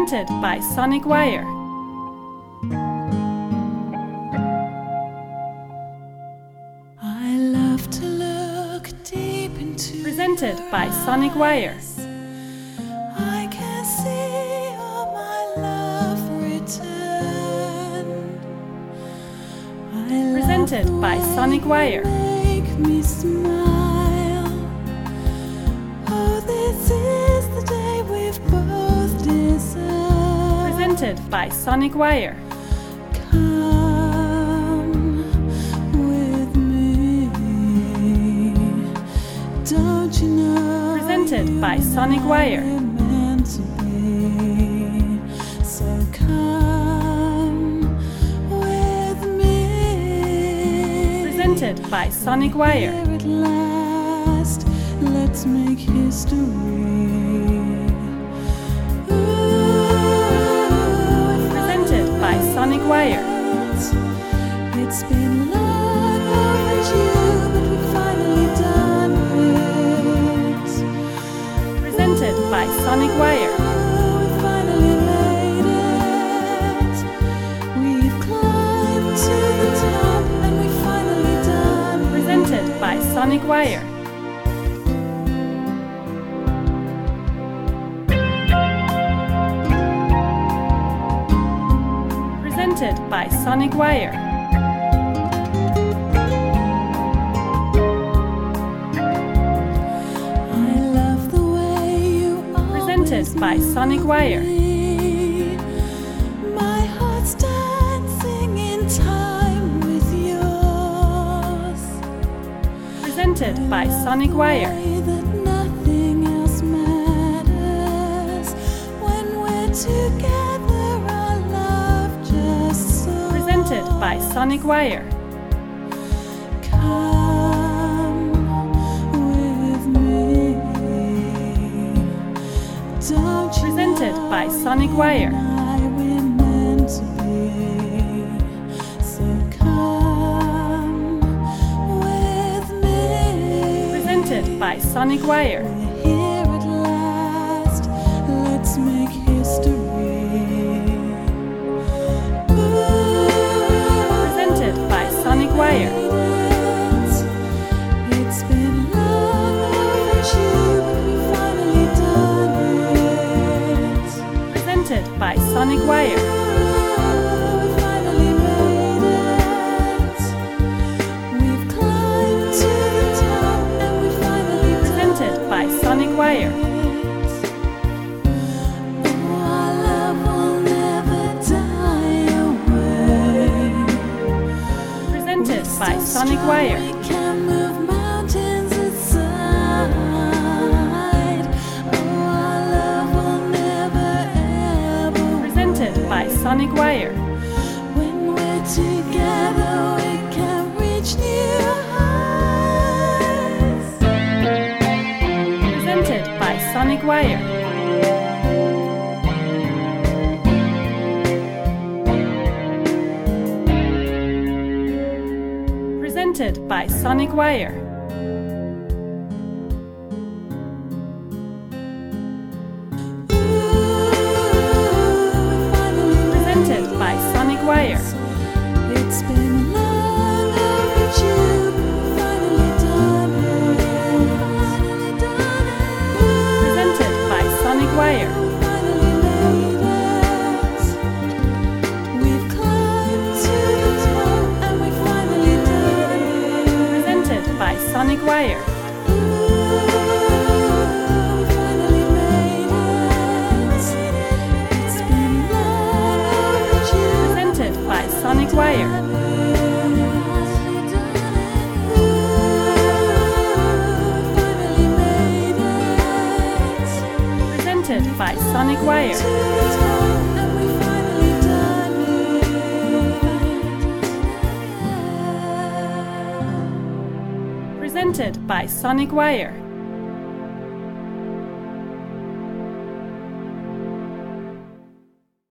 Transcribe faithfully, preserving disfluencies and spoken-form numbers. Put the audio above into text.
Presented by Sonic Wire. I love to look deep into Presented by Sonic Wire. I can see all my love written. I Presented love by the Sonic way Wire. you make me smile. Oh, this is the day we've both deserved. Presented by Sonic Wire. Come with me. Don't you know? Presented by Sonic Wire. We're meant to be. So come with me. Presented by Sonic Wire. Here at last, let's make history. Presented by Sonic Wire. It's been long overdue, but we've finally done it. Presented by Sonic Wire. Oh, we finally made it. We've climbed to the top, and we've finally done it. Presented by Sonic Wire. Presented by Sonic Wire. I love the way you Presented by Sonic Wire. My heart's dancing in time with yours. Presented by Sonic Wire. Way that nothing else matters. When we're together, our love just soars. Presented by Sonic Wire. Come with me. Don't you Presented know by Sonic Wire. I we're meant to be. So come with me. Presented by Sonic Wire. We're here at last. Let's make history. Presented by Sonic Wire. It's been long overdue, but we've finally done it. Presented by Sonic Wire. We finally made it. We've climbed to the top, and we finally Presented by Sonic Wire. Oh, our love will never die away. Presented by So Sonic strong Wire. we can move mountains aside. Oh, our love will never ever. Presented by Sonic Wire. When we're together, we can reach new heights. Presented by Sonic Wire. Presented by Sonic Wire. Presented by Sonic Wire. It's been long overdue, but finally done it. Finally done it. Presented by Sonic Wire. Finally made it. We've climbed to the top, and we finally done it. Presented by Sonic Wire. We finally made it. It's been long overdue. Presented by Sonic Wire. Presented by Sonic Wire. Presented by Sonic Wire.